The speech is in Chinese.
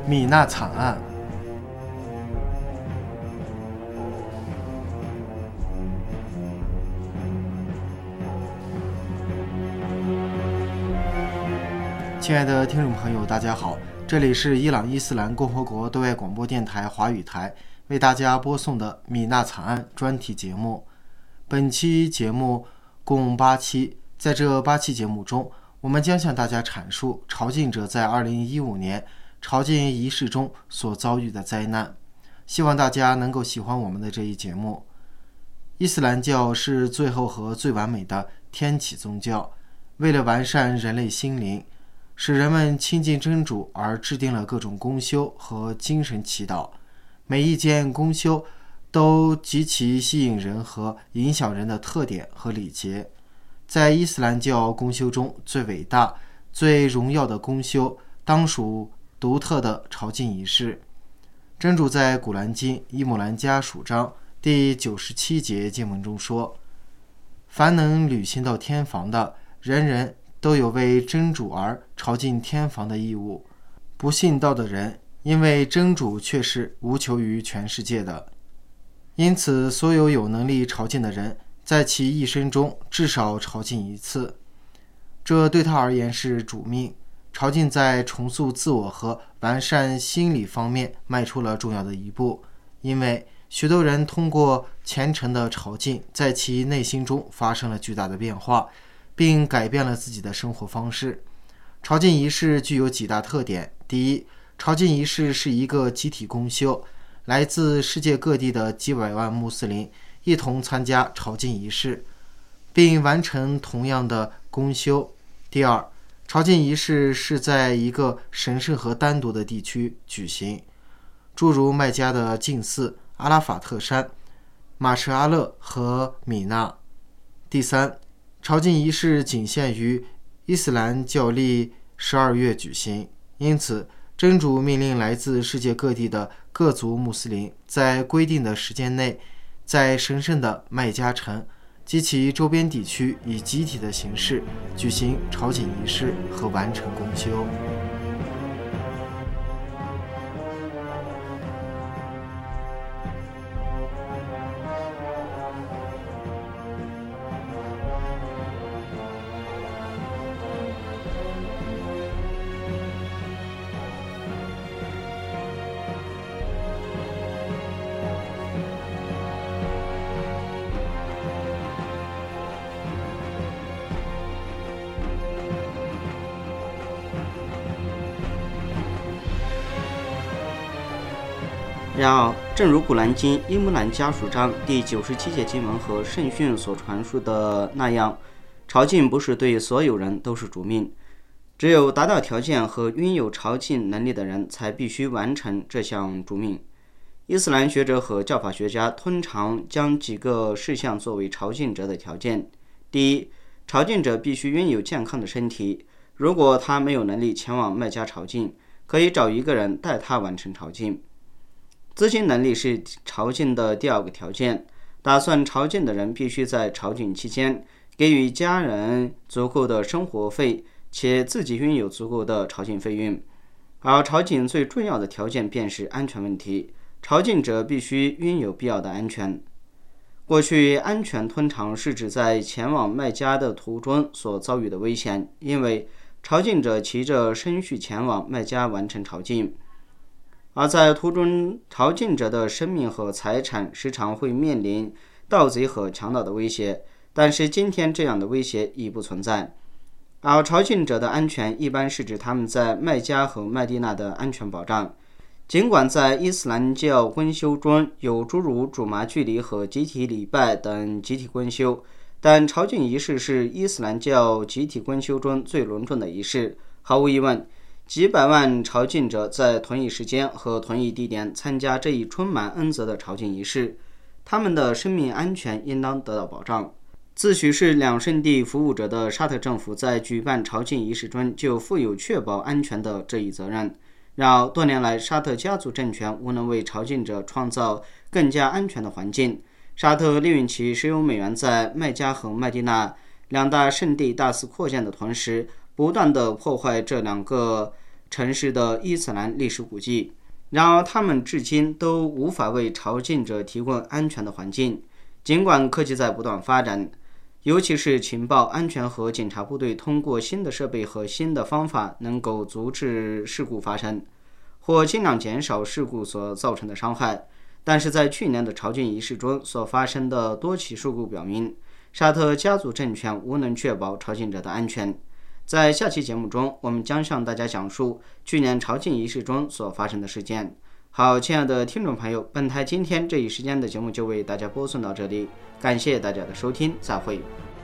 米纳惨案。亲爱的听众朋友，大家好，这里是伊朗伊斯兰共和国对外广播电台华语台为大家播送的米纳惨案专题节目。本期节目共8期，在这8期节目中，我们将向大家阐述朝觐者在2015年朝觐仪式中所遭遇的灾难。希望大家能够喜欢我们的这一节目。伊斯兰教是最后和最完美的天启宗教，为了完善人类心灵，使人们亲近真主而制定了各种公修和精神祈祷。每一件公修都极其吸引人和影响人的特点和礼节。在伊斯兰教公修中，最伟大、最荣耀的公修当属独特的朝觐仪式。真主在古兰经伊姆兰家属章第97节经文中说：凡能旅行到天房的，人人都有为真主而朝觐天房的义务。不信道的人，因为真主却是无求于全世界的，因此所有能力朝觐的人在其一生中至少朝觐一次，这对他而言是主命。朝觐在重塑自我和完善心理方面迈出了重要的一步，因为许多人通过虔诚的朝觐，在其内心中发生了巨大的变化，并改变了自己的生活方式。朝觐仪式具有几大特点。第一，朝觐仪式是一个集体公修，来自世界各地的几百万穆斯林一同参加朝觐仪式，并完成同样的公修。第二，朝觐仪式是在一个神圣和单独的地区举行，诸如麦加的禁寺、阿拉法特山、马什阿勒和米纳。第三，朝觐仪式仅限于伊斯兰教历12月举行，因此真主命令来自世界各地的各族穆斯林在规定的时间内，在神圣的麦加城及其周边地区以集体的形式举行朝觐仪式和完成公修。 然而，正如古兰经伊姆兰家属章第97节经文和圣训所传述的那样，朝觐不是对所有人都是主命，只有达到条件和拥有朝觐能力的人才必须完成这项主命。伊斯兰学者和教法学家通常将几个事项作为朝觐者的条件。第一，朝觐者必须拥有健康的身体，如果他没有能力前往麦加朝觐，可以找一个人代他完成朝觐。资金能力是朝觐的第二个条件，打算朝觐的人必须在朝觐期间给予家人足够的生活费，且自己拥有足够的朝觐费用。而朝觐最重要的条件便是安全问题，朝觐者必须拥有必要的安全。过去，安全通常是指在前往麦加的途中所遭遇的危险，因为朝觐者骑着牲畜前往麦加完成朝觐。而在途中，朝觐者的生命和财产时常会面临盗贼和强盗的威胁，但是今天这样的威胁已不存在。而朝觐者的安全一般是指他们在麦加和麦地那的安全保障。尽管在伊斯兰教公修中有诸如主麻距离和集体礼拜等集体公修，但朝觐仪式是伊斯兰教集体公修中最隆重的仪式。毫无疑问，几百万朝觐者在同一时间和同一地点参加这一充满恩泽的朝觐仪式，他们的生命安全应当得到保障。自诩是两圣地服务者的沙特政府在举办朝觐仪式中就负有确保安全的这一责任。然而，多年来，沙特家族政权无能为朝觐者创造更加安全的环境。沙特利用其石油美元在麦加和麦地那两大圣地大肆扩建的同时，不断地破坏这两个城市的伊斯兰历史古迹。然而，他们至今都无法为朝觐者提供安全的环境。尽管科技在不断发展，尤其是情报、安全和警察部队通过新的设备和新的方法能够阻止事故发生，或尽量减少事故所造成的伤害，但是在去年的朝觐仪式中所发生的多起事故表明，沙特家族政权无能确保朝觐者的安全。在下期节目中，我们将向大家讲述去年朝觐仪式中所发生的事件。好，亲爱的听众朋友，本台今天这一时间的节目就为大家播送到这里，感谢大家的收听，再会。